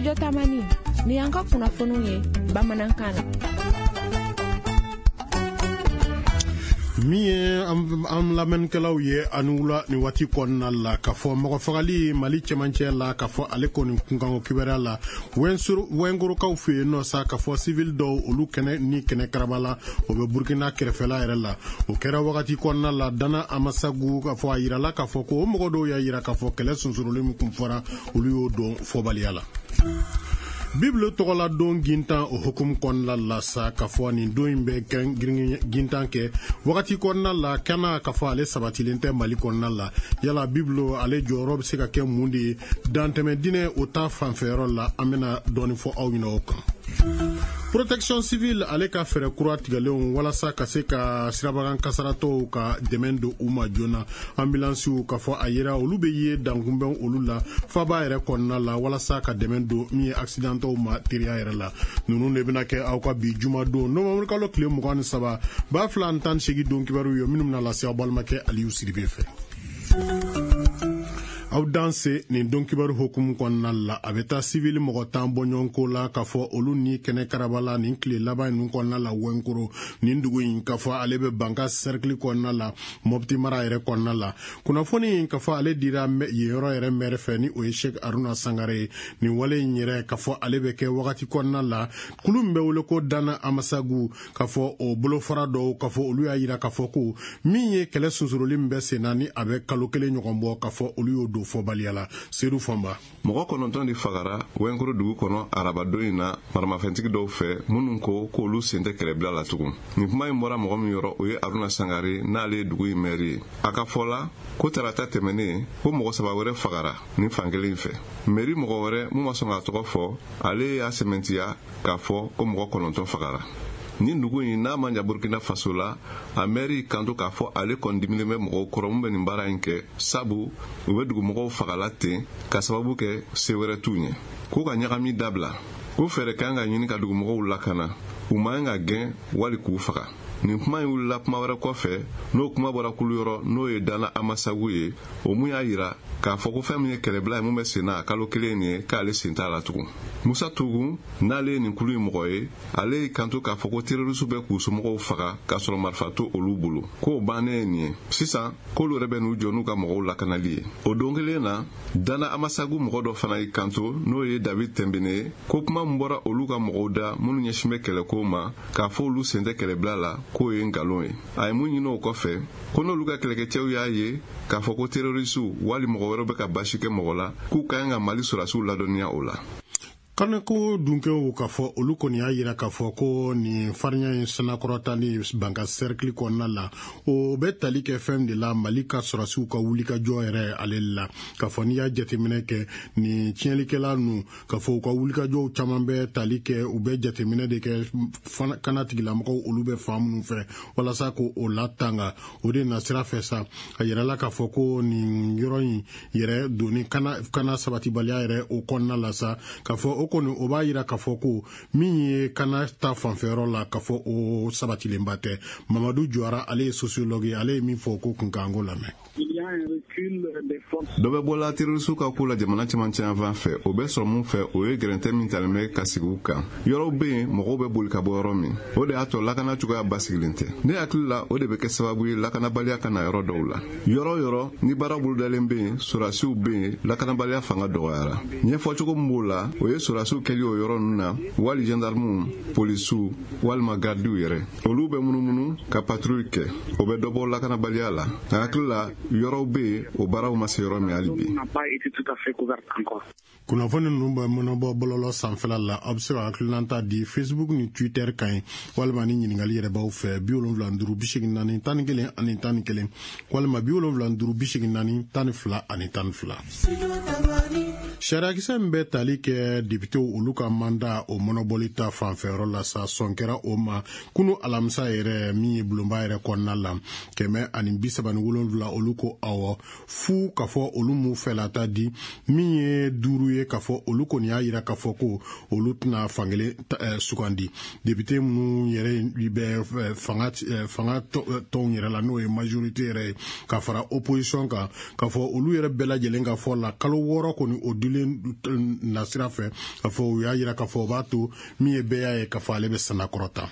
studio Tamani ni yanka kunnafoniw ye bamanankan na. Mie am lamɛnnikɛlaw ye ani wula ni waati kɔnɔna la k'a fɔ mɔgɔ fagali Mali cɛmancɛ la k'a fɔ ale kɔni kunkanko kibaruya la wɛnkorokaw fɛ yen nɔ sa k'a fɔ civil dɔw olu kɛnɛ ni kɛnɛ karaba la o bɛ Burkina kɛrɛfɛla yɛrɛ la o kɛra wagati kɔnɔna la Dana Amasagu k'a fɔ a yirala k'a fɔ ko o mɔgɔ dɔw y'a yira k'a fɔ kɛlɛ sunsurulen min kun fɔra olu y'o dɔn fɔbaliya la. Bible tɔgɔla don gintan o hukum kɔnɔna la sa k'a fɔ nin don in bɛ gintan kɛ wagati kɔnɔna la kana k'a fɔ ale sabatilen tɛ Mali kɔnɔna la yala Bible ale jɔyɔrɔ bɛ se ka kɛ mun de ye dantɛmɛ dinɛ o ta fanfɛyɔrɔ la an bɛna dɔɔni fɔ aw ɲɛna o kan. Protection civile ale ka fɛrɛ kura tigɛlenw walasa ka se ka sirabagan kasaratɔw ka dɛmɛ don u ma joona ambulansiw ka fɔ a yira olu bɛ ye dankunbɛn olu la faba yɛrɛ kɔnɔna la walasa ka dɛmɛ don min ye accidentɔw ma teriya yɛrɛ la ninnu de bɛna kɛ aw ka bi juma don novembre kalo tile 23 2018 don kibaru ye minnu bɛna lase aw balimakɛ Aliyu Siribe fɛ. Aw danse nin don kibaru hukumu kɔnɔna la a bɛ taa civil mɔgɔ tan bɔ ɲɔgɔn ko la k'a fɔ olu ni kɛnɛ karabala nin tile laban ninnu kɔnɔna la wɛnkoro nin dugu in k'a fɔ ale bɛ banka cercle kɔnɔna la Mopti mara yɛrɛ kɔnɔna la kunnafoni in k'a fɔ ale dira yen yɔrɔ yɛrɛ maire fɛ ni o ye Sheikh Aruna Sangare ye nin wale in yɛrɛ k'a fɔ ale bɛ kɛ wagati kɔnɔna la kulu min bɛ wele ko Dana Amasagu k'a fɔ o bolofara dɔw k'a fɔ olu y'a yira k'a fɔ ko min ye kɛlɛ sunsuruli min bɛ sen na ni a bɛ kalo kelen ɲɔgɔn bɔ k'a fɔ olu y'o don fɔbaliya la Seydou Famba. Mɔgɔ 9 de fagara wɛnkoro dugu kɔnɔ arabadon in na maramafɛntigi dɔw fɛ minnu ko k'olu sen tɛ kɛlɛbila la tugun nin kuma in bɔra mɔgɔ min yɔrɔ o ye Aruna Sangare n'ale ye dugu in maire ye a ka fɔ la ko tarata tɛmɛnen ko mɔgɔ 3 wɛrɛ fagara nin fankelen fɛ mairie mɔgɔ wɛrɛ mun ma sɔn k'a tɔgɔ fɔ ale y'a sɛmɛntiya k'a fɔ ko mɔgɔ 9 fagara nin dugu in n'a ma ɲa Burkina Faso la a maire kanto k'a fɔ ale kɔni dimilen bɛ mɔgɔw kɔrɔ mun bɛ nin baara in kɛ sabu u bɛ dugumɔgɔw fagala ten ka sababu kɛ se wɛrɛ t'u ɲɛ k'u ka ɲagami dabila ko fɛɛrɛ kan ka ɲini ka dugumɔgɔw lakana u man ka gɛn wali k'u faga nin kuma in wulila kuma wɛrɛ kɔfɛ n'o kuma bɔra kulu yɔrɔ n'o ye Dana Amasagu ye o mun y'a yira k'a fɔ ko fɛn min ye kɛlɛbila ye mun bɛ sen na kalo kelen ye k'ale sen t'a la tugun Musa Tugu n'ale ye nin kulu in mɔgɔ ye ale y'i kanto k'a fɔ ko terroriste bɛ k'u somɔgɔw faga k'a sɔrɔ marifa to olu bolo k'o bannen ye nin ye sisan k'olu yɛrɛ bɛ n'u jɔ n'u ka mɔgɔw lakanali ye o don kelen na Dana Amasagu mɔgɔ dɔ fana y'i kanto n'o ye David Tembene ye ko kuma min bɔra olu ka mɔgɔw da minnu ɲɛsin bɛ kɛlɛko ma k'a fɔ olu sen tɛ kɛlɛbila la k'o ye ngalon ye a ye mun ɲini o kɔfɛ ko n'olu ka kɛlɛkɛcɛw y'a ye k'a fɔ ko terroriste wali mɔgɔ wɛrɛ bɛ ka basi kɛ mɔgɔ la k'u ka kan ka Mali sɔrɔdasiw ladɔnniya o la Kaneko dunkew k'a fɔ olu kɔni y'a yira k'a fɔ ko nin farinya in sanakɔrɔtali banka cercle kɔnɔna la o bɛ tali kɛ fɛn de la Mali ka sɔrɔdasiw ka wulikajɔ yɛrɛ ale la k'a fɔ n'i y'a jateminɛ kɛ nin tiɲɛlikɛla nu k'a fɔ u ka wulikajɔw caman bɛ tali kɛ u bɛ jateminɛ de kɛ kana tigilamɔgɔw olu bɛ fan minnu fɛ walasa ko o latanga o de na sira fɛ sa a yirala k'a fɔ ko nin yɔrɔ in yɛrɛ doni kana sabatibaliya yɛrɛ o kɔnɔna la sa k'a fɔ o kɔni o b'a yira k'a fɔ ko min ye kana ta fanfɛyɔrɔ la k'a fɔ o sabatilenba tɛ Mamadu Jawara ale ye sociologue ye ale ye min fɔ ko kunkanko lamɛn. Dɔ bɛ bɔla terroriste ka ko la jamana cɛmancɛ yan fan fɛ o bɛ sɔrɔ mun fɛ o ye gɛrɛntɛ min talen bɛ ka sigi u kan yɔrɔw bɛ yen mɔgɔw bɛ boli ka bɔ yɔrɔ min o de y'a to lakana cogoya basigilen tɛ ne hakili la o de bɛ kɛ sababu ye lakanabaliya ka na yɔrɔ dɔw la yɔrɔ yɔrɔ ni baara bolodalen bɛ yen sɔrɔdasiw bɛ yen lakanabaliya fanga dɔgɔyara ɲɛfɔcogo min b'o la o ye sɔrɔdasiw kɛli o yɔrɔ ninnu na wali gendarmew polisiw walima gardiw yɛrɛ olu bɛ munumunu ka patrouille kɛ o bɛ dɔ bɔ lakanabaliya la a hakili la yɔrɔw bɛ yen o baaraw ma se yɔrɔ min hali bi kunnafoni ninnu bɛ mɔnɔbɔ bɔlɔlɔ sanfɛla la a bɛ se ka hakilinata di Facebook ni Twitter kan ye walima ni ɲininkali yɛrɛ b'aw fɛ 75 84 11 ani 11 walima 75 84 12 ani 12 sariyakisɛ min bɛ tali kɛ députés olu ka mandat o mɔnɔbɔli ta fanfɛyɔrɔ la sa sɔn kɛra o ma kunu alamisa yɛrɛ min ye bulonba yɛrɛ kɔnɔna la 137 olu ko awɔ fu k'a fɔ olu m'u fɛlata di min ye 5 ye k'a fɔ olu kɔni y'a yira k'a fɔ ko olu tɛna fankelen sugandi député minnu yɛrɛ bɛ fanga tɔnw yɛrɛ la n'o ye majorité yɛrɛ ye ka fara opposition kan k'a fɔ olu yɛrɛ bɛɛ lajɛlen ka fɔ la kalo 6 kɔni o dili dilen na sira fɛ k'a fɔ u y'a yira k'a fɔ o b'a to min ye bɛɛ y'a ye k'a fɔ ale bɛ sanakɔrɔta.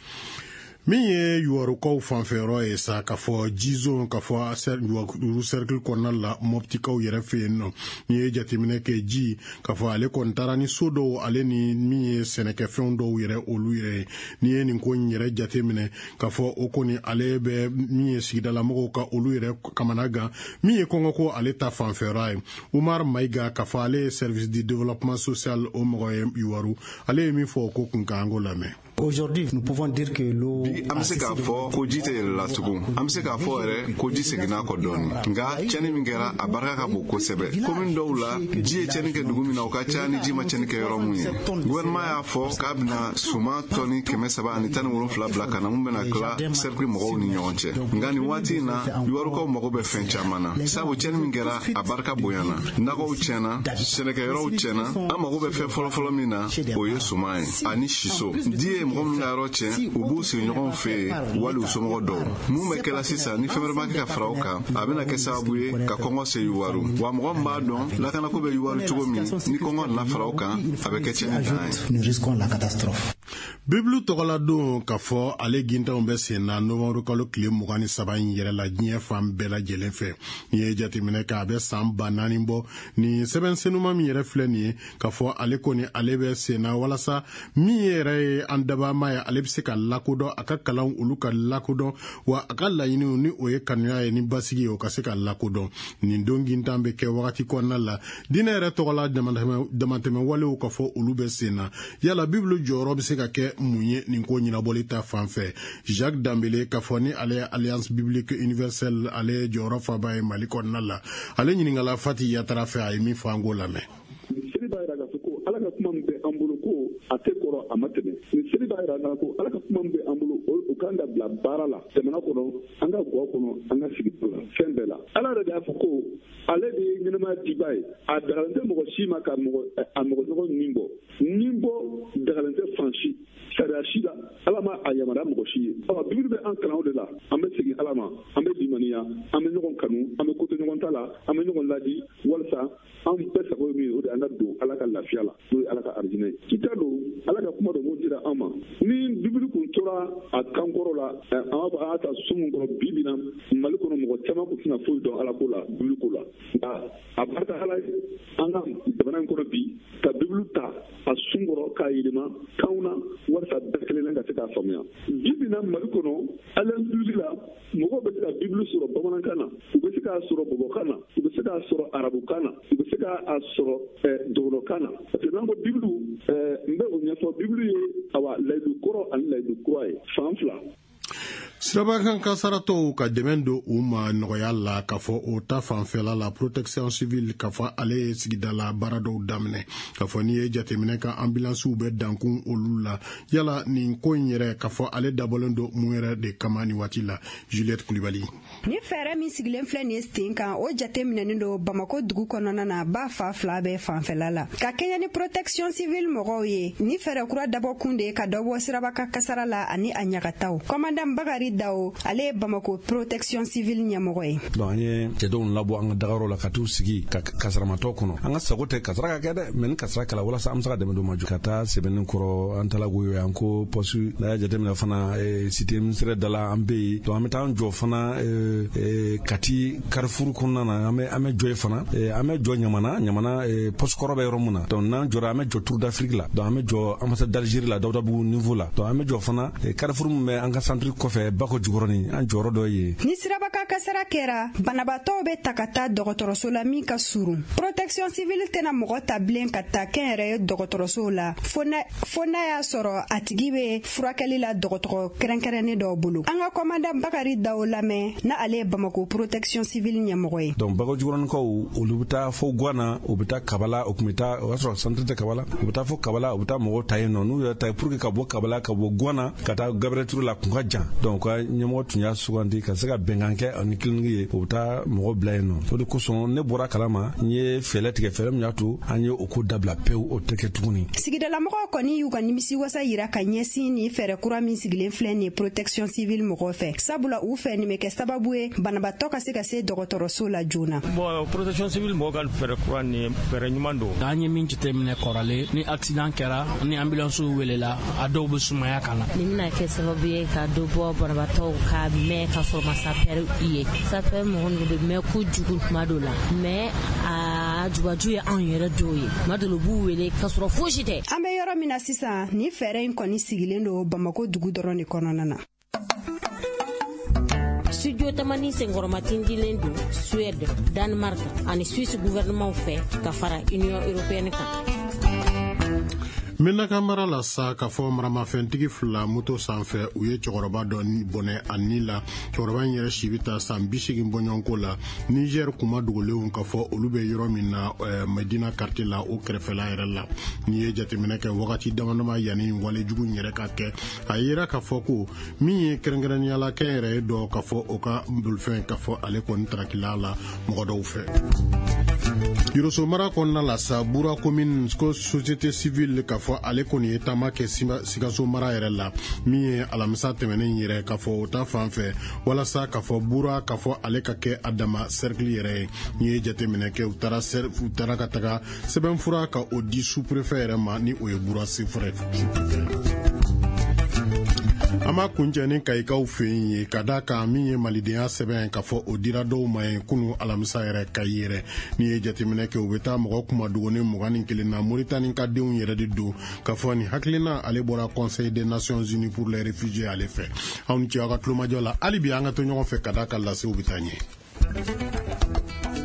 Min ye yuwarukaw fanfɛyɔrɔ ye sa k'a fɔ jizo k'a fɔ yuwaru cercle kɔnɔna la mɔptikaw yɛrɛ fɛ yen nɔ n'i ye jateminɛ kɛ ji k'a fɔ ale kɔni taara ni so dɔw ale ni min ye sɛnɛkɛfɛnw dɔw yɛrɛ olu yɛrɛ ye n'i ye nin ko in yɛrɛ jateminɛ k'a fɔ o kɔni ale bɛ min ye sigidalamɔgɔw ka olu yɛrɛ kamana gan min ye kɔngɔko ale ta fanfɛyɔrɔ ye Umar Mayiga k'a fɔ ale ye service du développement social o mɔgɔ ye yuwaru ale ye min fɔ o ko kun kan an k'o lamɛn. Aujourd'hui, nous pouvons dire que l'eau an bɛ se k'a fɔ ko ji tɛ yɛlɛla tugun an bɛ se k'a fɔ yɛrɛ ko ji seginna kɔ dɔɔni nka cɛni min kɛra a barika ka bon kosɛbɛ commune dɔw la ji ye cɛni kɛ dugu min na o ka ca ni ji ma cɛni kɛ yɔrɔ mun ye gouvernement y'a fɔ k'a bɛna suman tɔni 317 bila ka na mun bɛna tila cercle mɔgɔw ni ɲɔgɔn cɛ nka nin waati in na yuwarukaw mago bɛ fɛn caman na sabu cɛni min kɛra a barika bonyana nagaw tiɲɛna sɛnɛkɛyɔrɔw tiɲɛna an mago bɛ fɛn fɔlɔfɔlɔ min na o ye suman ye ani siso di ye mɔgɔ min ka yɔrɔ tiɲɛ u b'u sigi ɲɔgɔn fɛ wali u somɔgɔ dɔw mun bɛ kɛla sisan ni fɛn wɛrɛ ma kɛ ka fara o kan a bɛna kɛ sababu ye ka kɔngɔ se yuwaru wa mɔgɔ min b'a dɔn lakanako bɛ yuwaru cogo min ni kɔngɔ nana fara o kan a bɛ kɛ tiɲɛni dan ye. Bibulu tɔgɔla don k'a fɔ ale gintanw bɛ sen na nɔvɛmburu kalo tile 23 in yɛrɛ la diɲɛ fan bɛɛ lajɛlen fɛ n'i ye jateminɛ kɛ a bɛ san 4,000 bɔ ni sɛbɛn senuma min yɛrɛ filɛ nin ye k'a fɔ ale kɔni ale bɛ sen na walasa min yɛrɛ ye an dabama ye ale bɛ se ka lakodɔn a ka kalan olu ka lakodɔn wa a ka laɲiniw ni o ye kanuya ye ni basigi ye o ka se ka lakodɔn nin don gintan bɛ kɛ wagati kɔnɔna la diinɛ yɛrɛ tɔgɔla damatɛmɛ walew ka fɔ olu bɛ sen na yala bibulu jɔyɔrɔ bɛ se ka kɛ mun ye nin ko ɲɛnabɔli ta fan fɛ Jacques Dambele k'a fɔ ni ale ye Alliance Biblique Universelle ale ye jɔyɔrɔ faba ye Mali kɔnɔna la ale ɲininkala Fati Yatara fɛ a ye min fɔ an k'o lamɛn. Seli b'a yira k'a fɔ ko Ala ka kuma min bɛ an bolo ko a tɛ kɔrɔ a ma tɛmɛ ni seli b'a yira k'a ko Ala ka kuma min bɛ an bolo o kan ka bila baara la jamana kɔnɔ an ka guwa kɔnɔ an ka sigi fɛn bɛɛ la Ala yɛrɛ de y'a fɔ ko ale de ye ɲɛnɛmaya diba ye a dagalen tɛ mɔgɔ si ma ka a mɔgɔ ɲɔgɔn nin bɔ dagalen tɛ fan si sariya si la Ala ma a yamaruya mɔgɔ si ye Bibili bɛ an kalan o de la an bɛ segin Ala ma an bɛ limaniya an bɛ ɲɔgɔn kanu an bɛ koto ɲɔgɔn ta la an bɛ ɲɔgɔn ladi walasa an bɛɛ sago ye min ye o de an ka don Ala ka lafiya la n'o ye Ala ka arijinɛ ye kita don Ala ka kuma dɔ m'o dira an ma ni Bibili kun tora a kankɔrɔ la an b'a fɔ an ka taa so min kɔrɔ bi na Mali kɔnɔ mɔgɔ caman kun tɛna foyi dɔn Ala ko la Bibili ko la nka a barika Ala ye an ka jamana in kɔnɔ bi ka Bibili ta a sun kɔrɔ k'a yɛlɛma kanw na walasa bɛɛ kelen ka se k'a faamuya bi na Mali kɔnɔ Alliance Biblique la mɔgɔw bɛ se ka Bibili sɔrɔ bamanankan na u bɛ se k'a sɔrɔ bɔbɔkan na u bɛ se k'a sɔrɔ arabukan na u bɛ se k'a sɔrɔ dɔgɔnɔkan na parce que n'an ko Bibili n bɛ o ɲɛfɔ Bibili ye layidu kɔrɔ ani layidu kura ye fan fila. Sirabakan kasaratɔw ka dɛmɛ don u ma nɔgɔya la k'a fɔ o ta fanfɛla la protection civile k'a fɔ ale ye sigidala baara dɔw daminɛ k'a fɔ n'i ye jateminɛ ka ambulansiw bɛ dankun olu la yala nin ko in yɛrɛ k'a fɔ ale dabɔlen don mun yɛrɛ de kama nin waati la Juliette Kulibali. Ni fɛɛrɛ min sigilen filɛ nin ye sen kan o jateminɛnen don Bamako dugu kɔnɔna na ba fa fila bɛ fanfɛla la ka kɛɲɛ ni protection civile mɔgɔw ye ni fɛɛrɛ kura dabɔ kun de ye ka dɔ bɔ sirabaka kasara la ani a ɲagataw commandant Bakari Dao ale ye Bamako protection civile ɲɛmɔgɔ ye. Donc an ye cɛdenw labɔ an ka dagayɔrɔ la ka t'u sigi ka kasaramatɔ kɔnɔ an ka sago tɛ kasara ka kɛ dɛ mais ni kasara kɛla walasa an bɛ se ka dɛmɛ d'u ma ka taa sɛbɛnni kɔrɔ an taala goyo an ko poste n'a y'a jateminɛ fana cité ministère dala an bɛ yen donc an bɛ taa an jɔ fana Kati Carrefour kɔnɔna na an bɛ jɔ yen fana an bɛ jɔ Ɲamana poste kɔrɔ bɛ yɔrɔ min na donc n'an jɔra an bɛ jɔ Tour d'Afrique la donc an bɛ jɔ ambassade d'Algérie la Dawudabugu niveau la donc an bɛ jɔ fana Carrefour min bɛ an ka centre kɔfɛ Bako Jukɔrɔni an jɔyɔrɔ dɔ ye. Ni sirabaka kasara kɛra banabaatɔw bɛ ta ka taa dɔgɔtɔrɔso la min ka surun protection civile tɛna mɔgɔ ta bilen ka taa kɛnyɛrɛye dɔgɔtɔrɔsow la fo n'a y'a sɔrɔ a tigi bɛ furakɛli la dɔgɔtɔrɔ kɛrɛnkɛrɛnnen dɔw bolo an ka commandant Bakari Dao lamɛn na ale ye Bamako protection civile ɲɛmɔgɔ ye. donc Bako Jukɔrɔnikaw olu bɛ taa fo Guana u bɛ taa Kabala o tun bɛ taa o y'a sɔrɔ centre tɛ Kabala u bɛ taa fo Kabala u bɛ taa mɔgɔw ta yen nɔ n'u yɛrɛ ta pour que ka bɔ Kabala ka bɔ Guana ka taa Gabriel Touré la kun ka jan donc ka ɲɛmɔgɔ tun y'a sugandi ka se ka bɛnkan kɛ ani kiliniki ye o bɛ taa mɔgɔ bila yen nɔ o de kosɔn ne bɔra kalama n ye fɛɛrɛ tigɛ fɛɛrɛ min y'a to an ye o ko dabila pewu o tɛ kɛ tuguni. Sigidalamɔgɔw kɔni y'u ka nimisi wasa yira ka ɲɛsin ni fɛɛrɛ kura min sigilen filɛ ni protection civile mɔgɔw fɛ sabula u fɛ nin bɛ kɛ sababu ye banabatɔ ka se ka se dɔgɔtɔrɔso la joona. Bon protection civile mɔgɔw ka fɛɛrɛ kura ni fɛɛrɛ ɲuman don. An ye min jateminɛ kɔrɔlen ni accident kɛra ni ambulance welela a dɔw bɛ sumaya ka na. Nin bɛna kɛ sababu ye ka dɔ bɔ banabatɔw ka mɛn ka sɔrɔ ma sapɛri i ye sapɛri mɔgɔ ninnu bɛ mɛn kojugu tuma dɔw la mais a jubaju ye anw yɛrɛ dɔw ye tuma dɔw la u b'u wele ka sɔrɔ fosi tɛ. An bɛ yɔrɔ min na sisan ni fɛɛrɛ in kɔni sigilen don Bamako dugu dɔrɔn de kɔnɔna na. Studio tamani senkɔrɔmatin dilen don Suède, Danemark ani Suisse gouvernement fɛ ka fara Union européenne kan. Menaka mara la sa ka fɔ maramafɛntigi fila moto sanfɛ u ye cɛkɔrɔba dɔ bɔnɛ a ni la cɛkɔrɔba in yɛrɛ si bɛ taa san 80 bɔɲɔgɔnko la Niger kuma dogolenw ka fɔ olu bɛ yɔrɔ min na Medina quartier la o kɛrɛfɛla yɛrɛ la ni ye jateminɛ kɛ wagati damadama yanni walejugu yɛrɛ ka kɛ a yera ka fɔ ko min ye kɛrɛnkɛrɛnniyala kɛ yɛrɛ ye dɔ ka fɔ o ka bolifɛn ka fɔ ale kɔni tarakila la mɔgɔ dɔw fɛ. Yoroso mara kɔnɔna la sa Bura commune ko société civile ka fɔ ale kɔni ye taama kɛ Sikaso mara yɛrɛ la min ye alamisa tɛmɛnen yɛrɛ ka fɔ o ta fan fɛ walasa ka fɔ Bura ka fɔ ale ka kɛ a dama cercle yɛrɛ ye ni ye jateminɛ kɛ u taara ka taga sɛbɛnfura ka o di sous-préfet yɛrɛ ma ni o ye Bura sefrɛ. Ama kunjɛni kayikaw fɛ yen ye ka da kan min ye malidenya sɛbɛn ka fɔ o dira dɔw ma ye kunu alamisa yɛrɛ ka yɛrɛ ni ye jateminɛ kɛ u bɛ taa mɔgɔ kuma duguni 21 na Mauritanie ka denw yɛrɛ de don ka fɔ ni hakilina ale bɔra Conseil des Nations Unies pour les réfugiés ale fɛ anw ni ce aw ka tulomajɔ la hali bi an ka to ɲɔgɔn fɛ ka da kan lasew bɛ taa ɲɛ.